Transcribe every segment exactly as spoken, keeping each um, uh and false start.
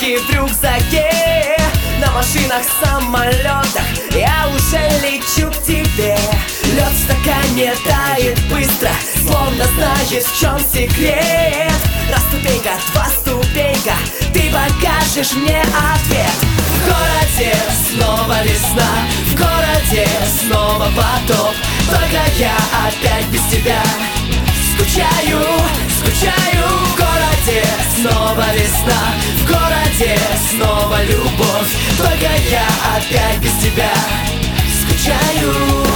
деньги в рюкзаке. На машинах, самолетах я уже лечу к тебе. Лед в стакане тает быстро, словно знаешь, в чем секрет. Раз ступенька, два ступенька, ты покажешь мне ответ. В городе снова весна, в городе снова потоп. Только я опять без тебя скучаю, скучаю. В городе снова весна, в городе снова любовь. Только я опять без тебя скучаю.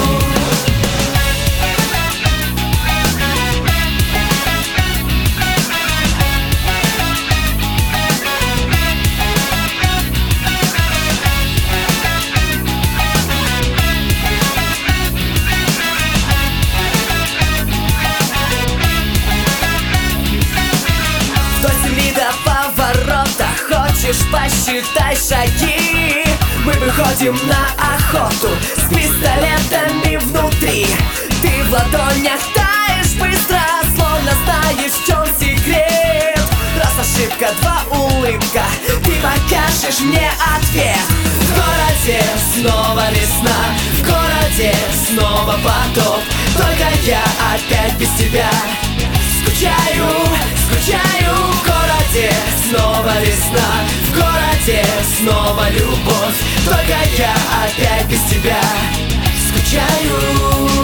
Хочешь, посчитай шаги. Мы выходим на охоту с пистолетами внутри. Ты в ладонях таешь быстро, словно знаешь, в чем секрет. Раз ошибка, два улыбка, ты покажешь мне ответ. В городе снова весна, в городе снова потоп. Только я опять без тебя скучаю, скучаю. В городе снова весна, в городе снова любовь. Только я опять без тебя скучаю.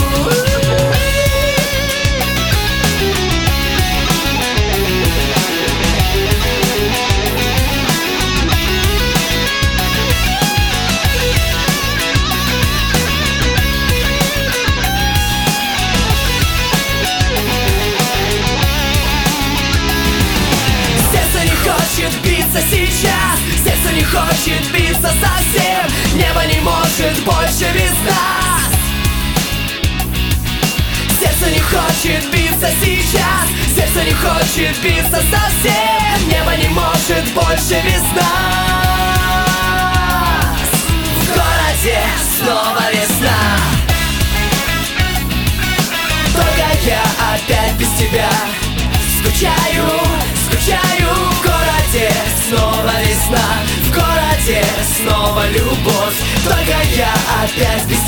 Биться сейчас, сердце не хочет биться совсем. Небо не может больше без нас. Сердце не хочет биться сейчас, сердце не хочет биться совсем. Небо не может больше без нас. В городе снова весна, только я опять без тебя скучаю, скучаю. В городе снова весна, в городе снова любовь. Только я опять без